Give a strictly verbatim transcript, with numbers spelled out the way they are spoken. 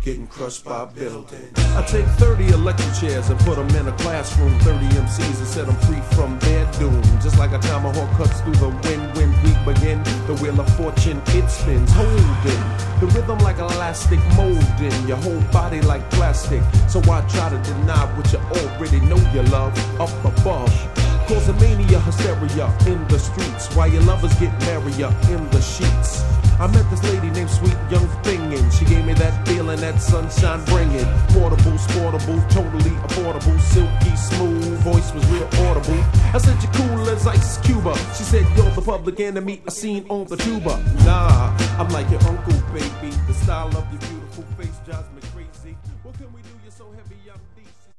getting crushed by buildings. I take thirty electric chairs and put them in a classroom. thirty M Cs and set them free from their doom. Just like a tomahawk cuts through the wind when we begin. The wheel of fortune, it spins, holding the rhythm like elastic, molding your whole body like plastic. So I try to deny what you already know you love up above. Cause a mania, hysteria in the streets, while your lovers get merrier in the sheets. I met this lady named Sweet Young Thing, and she gave me that feeling, that sunshine bringing. Portable, sportable, totally affordable, silky smooth, voice was real audible. I said you're cool as Ice Cuba. She said you're the public enemy I seen on the tuba. Nah, I'm like your uncle, baby. The style of your beautiful face drives me crazy. What can we do? You're so heavy, I'm decent.